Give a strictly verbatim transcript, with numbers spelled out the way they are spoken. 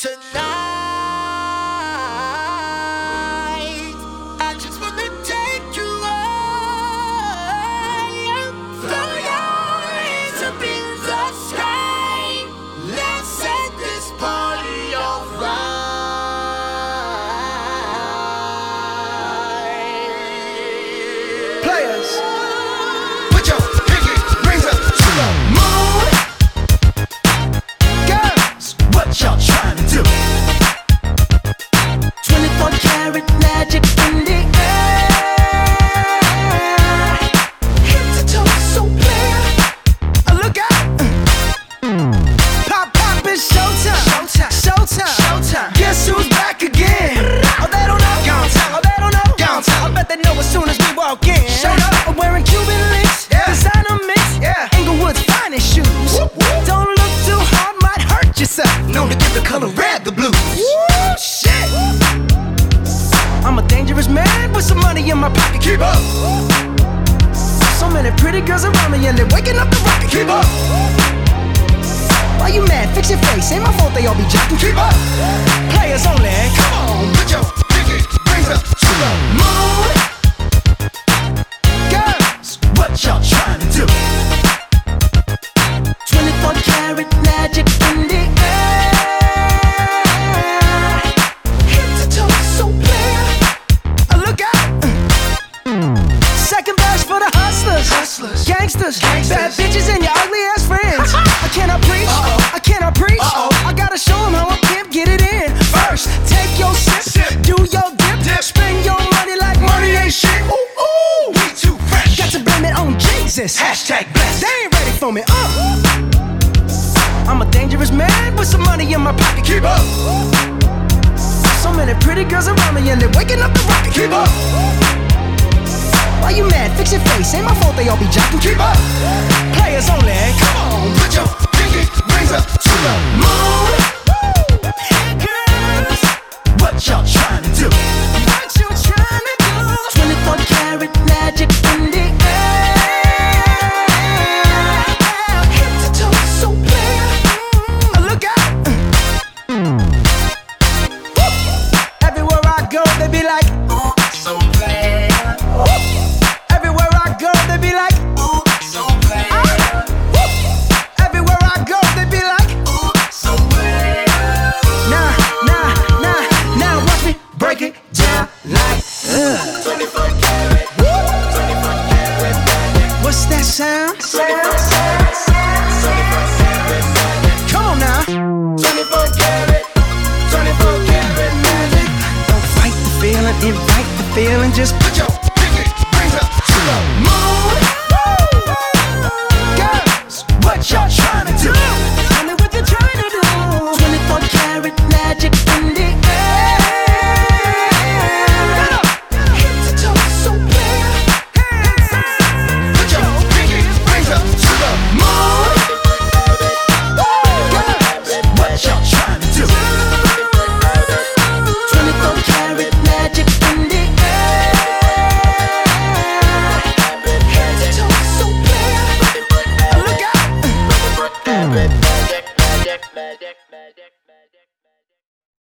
Tonight, I just wanna take you high. Throw your hands up in the sky. Let's set this party on fire. Players, put your pinky rings up to the moon. Girls, what y'all trying to do? twenty-four karat magic in the air. Head to toe, so clear. Uh, look out! Pop, pop, it's showtime. Showtime. Showtime. Showtime. Guess who's back again? Oh, they don't know. Gone time. Oh, they don't know. Gone time. I bet they know as soon as we walk in. Showed up. I'm wearing Cuban links. Yeah. Designer mix. Yeah. Inglewood's finest shoes. Whoop, whoop. Don't look too hard, might hurt yourself. Known to give the color red the blues. Woo, shit. I'm a dangerous man with some money in my pocket. Keep up. So many pretty girls around me and they're waking up the rocket. Keep up. Why you mad? Fix your face. Ain't my fault they all be jocking. Keep up. Players only. Come on, put your pinky rings up to the moon. Girls, what y'all trying to do? twenty-four karat magic in the air. Head to toe, so clear. Uh, look out! Second verse for the hustlers, hustlers, gangsters, gangsters, bad bitches and your ugly ass friends. I cannot preach, uh-oh. I cannot preach. Uh-oh. I gotta show them how a pimp get it in. First, take your sip, sip. Do your dip, dip, spend your money like money ain't shit. Ooh, ooh, we too fresh. Got to blame it on Jesus. Hashtag blessed. They ain't ready for me. Uh. I'm a dangerous man with some money in my pocket. Keep up. So many pretty girls around me and they're waking up the rocket. Keep up. Why you mad? Fix your face. Ain't my fault they all be jocking. Keep up. Players only. Come on, put your pinky rings up to the moon. Girls, what y'all trying to do? What you trying to do? twenty-four karat magic in the air. Head to toe, so clear. Uh, look out! Woo! Everywhere I go, they be like, Ooh, so bad. woo! Everywhere I go, they be like, Ooh, so bad. woo! Everywhere I go, they be like, Ooh, so bad. nah, nah, nah, now watch me break it down like, uh. twenty-four karat. twenty-four karat magic. What's that sound? twenty-four karat. twenty-four karat magic. Come on now. twenty-four karat. twenty-four karat magic. Don't fight the feeling, invite the feeling, just put your